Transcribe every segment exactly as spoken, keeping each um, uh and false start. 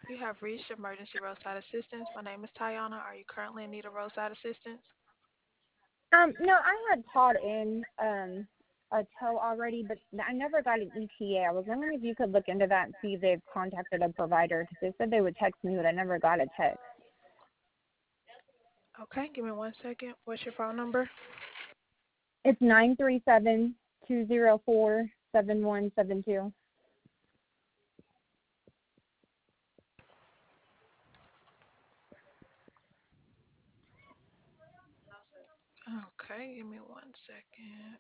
You have reached emergency roadside assistance. My name is Tayana. Are you currently in need of roadside assistance? Um, no, I had called in um a tow already, but I never got an E T A. I was wondering if you could look into that and see if they've contacted a provider because they said they would text me, but I never got a text. Okay, give me one second. What's your phone number? It's nine three seven two zero four seven one seven two. Okay, give me one second.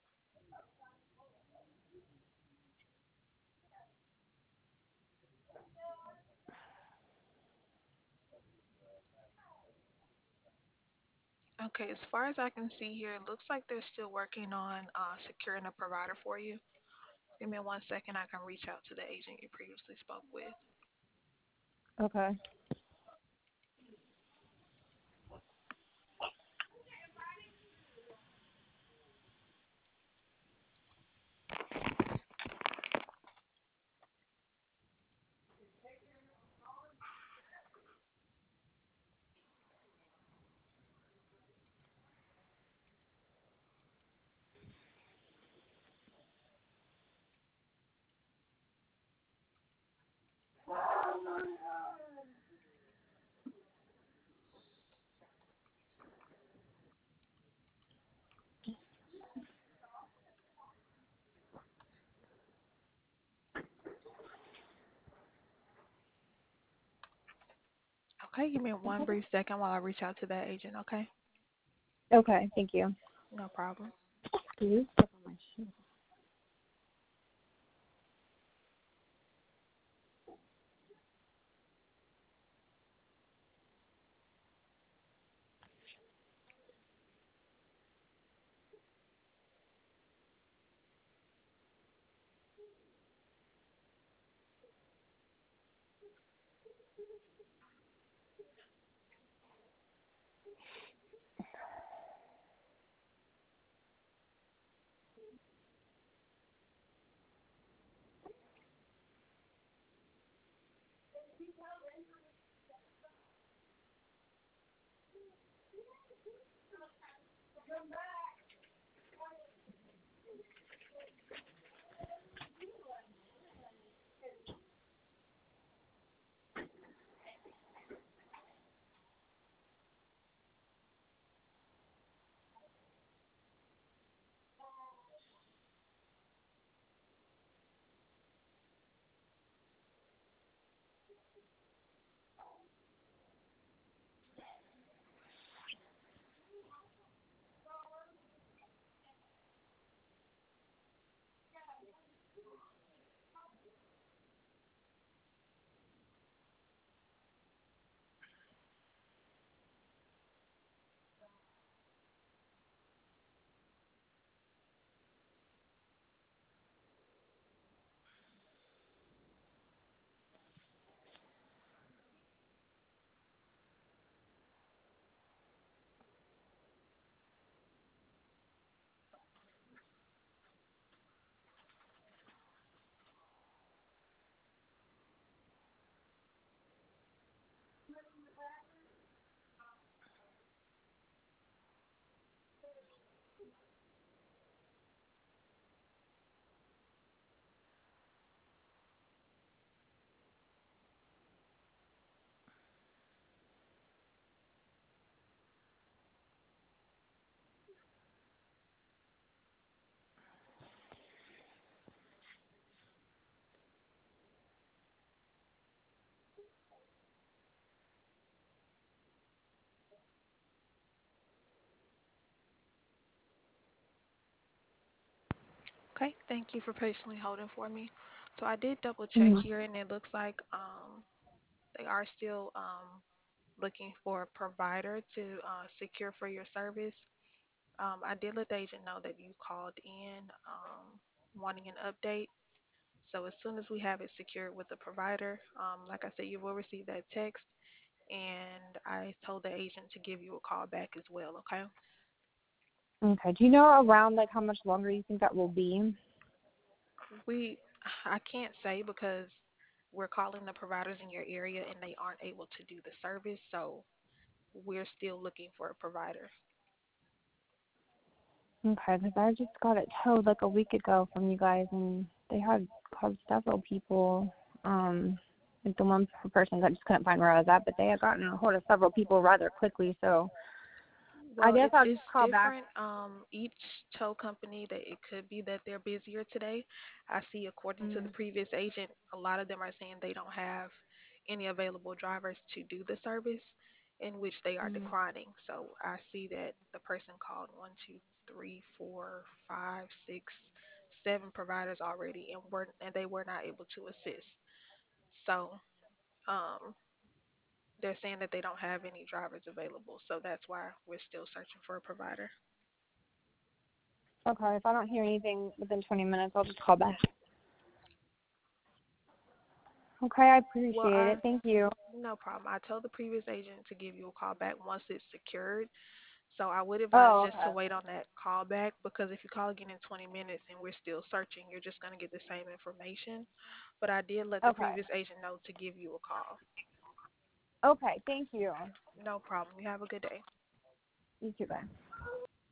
Okay, as far as I can see here, it looks like they're still working on uh, securing a provider for you. Give me one second. I can reach out to the agent you previously spoke with. Okay. Okay, give me one brief second while I reach out to that agent, okay? Okay. Thank you. No problem. Can you step on my shoe? Okay, thank you for patiently holding for me. So I did double check Mhm. here, and it looks like um, they are still um, looking for a provider to uh, secure for your service. Um, I did let the agent know that you called in um, wanting an update. So as soon as we have it secured with the provider, um, like I said, you will receive that text. And I told the agent to give you a call back as well. Okay. Okay. Do you know around like how much longer you think that will be? We, I can't say because we're calling the providers in your area and they aren't able to do the service. So we're still looking for a provider. Okay, because I just got it towed like a week ago from you guys, and they had called several people. Um, like the one person that just couldn't find where I was at, but they had gotten a hold of several people rather quickly. So I Well, guess it's I'll just it's call back. different. Um, each tow company that it could be that they're busier today. I see according to the Mm, previous agent, a lot of them are saying they don't have any available drivers to do the service, in which they are mm. declining. So I see that the person called one, two, three, four, five, six, seven providers already, and were and they were not able to assist. So um, they're saying that they don't have any drivers available. So that's why we're still searching for a provider. Okay, if I don't hear anything within twenty minutes, I'll just call back. Okay, I Well, appreciate I it. Thank you. no problem. I told the previous agent to give you a call back once it's secured. So I would advise Oh, just to okay. wait on that call back because if you call again in twenty minutes and we're still searching, you're just going to get the same information. But I did let the Okay. previous agent know to give you a call. Okay, thank you. No problem. You have a good day. You too, bye.